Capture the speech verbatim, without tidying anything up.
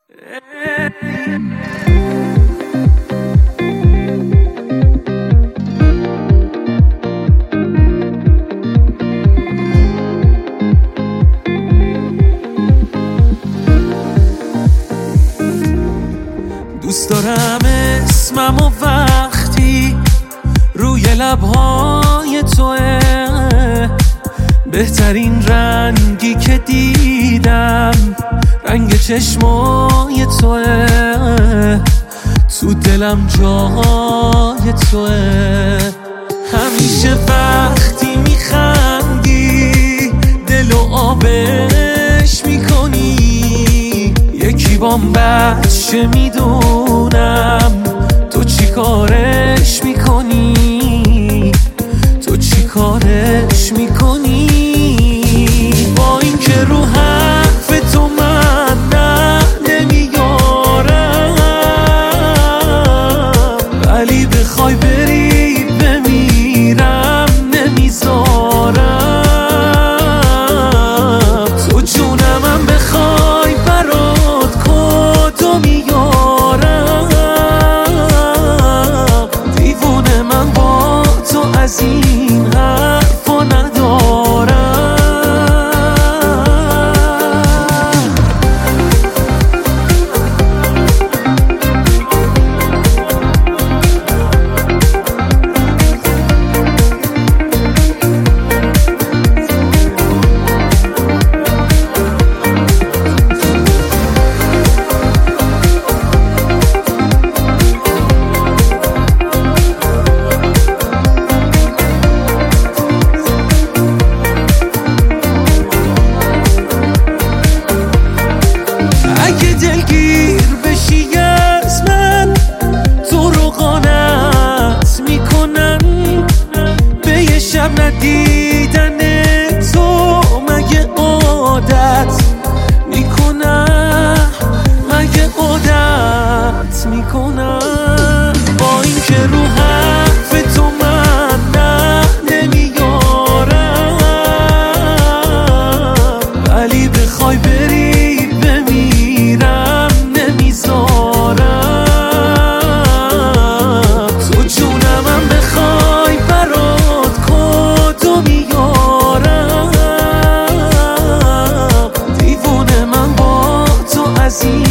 دوست دارم اسمم و وقتی روی لبهای توه، بهترین رنگی که دیدم رنگ چشمای توه، تو دلم جای توه. همیشه وقتی میخندی دلو آبش میکنی، یکی بام بچه میدونم تو چی کارش میکنی، تو چی کارش میکنی. با این که رو حرف تو من نه نمیارم، ولی بخوای بری بمیرم نمیذارم. تو جونمم بخوای برات کدو میارم، دیوونه من با تو از این حرفا ندارم. اگه دلگیر بشی از من، تو رو قانت میکنن به یه شب ندیدن تو. مگه عادت میکنم، مگه عادت میکنم. با این که رو حرف تو من نه نمیارم، ولی بخوای بری بمیرم نمیذارم. تو جونمم بخوای برات کدو میارم، دیوونه من با تو از این